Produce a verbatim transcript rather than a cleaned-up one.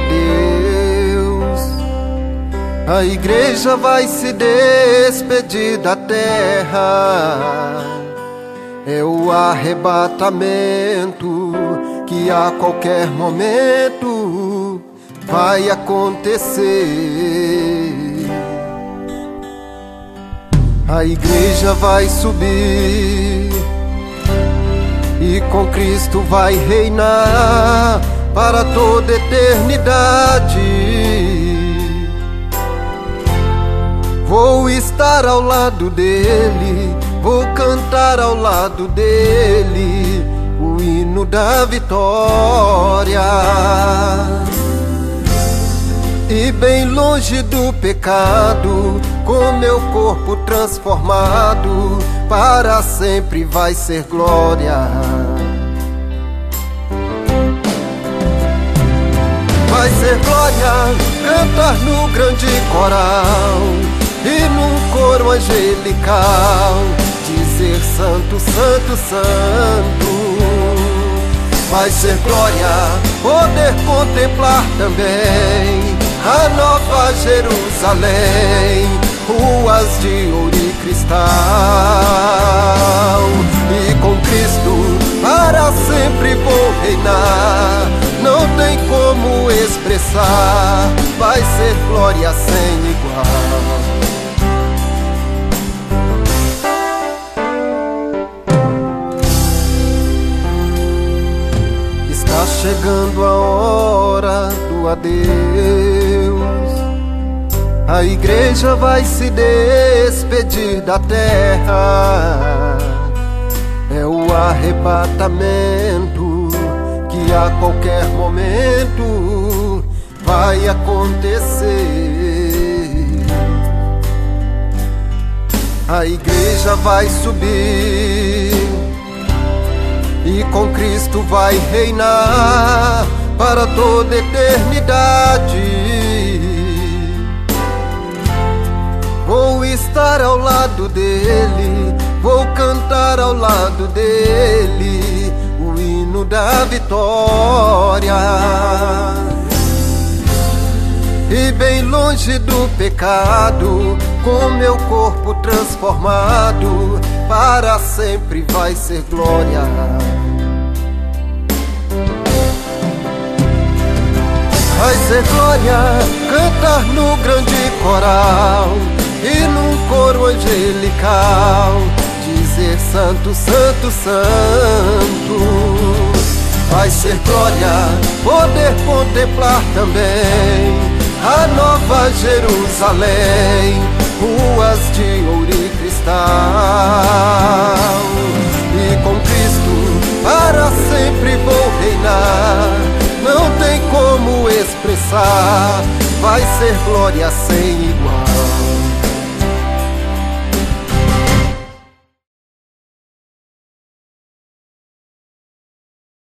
Deus. A igreja vai se despedir da terra. É o arrebatamento que a qualquer momento vai acontecer. A igreja vai subir e com Cristo vai reinar para toda eternidade. Vou estar ao lado dele, vou cantar ao lado dele o hino da vitória. E bem longe do pecado, com meu corpo transformado, para sempre vai ser glória. Vai ser glória cantar no grande coral e num coro angelical dizer santo, santo, santo. Vai ser glória poder contemplar também a nova Jerusalém, ruas de ouro e cristal. E com Cristo para sempre vou reinar, não tem como expressar, vai ser glória sem igual. Está chegando a hora do adeus. A igreja vai se despedir da terra. É o arrebatamento que a qualquer momento vai acontecer. A igreja vai subir e com Cristo vai reinar para toda eternidade. Vou estar ao lado dele, vou cantar ao lado dele o hino da vitória. E bem longe do pecado, com meu corpo transformado, para sempre vai ser glória. Vai ser glória cantar no grande coral e num coro angelical dizer santo, santo, santo. Vai ser glória poder contemplar também a nova Jerusalém, ruas de ouro e cristal. E com Cristo para sempre vou reinar, não tem como expressar, vai ser glória sem igual.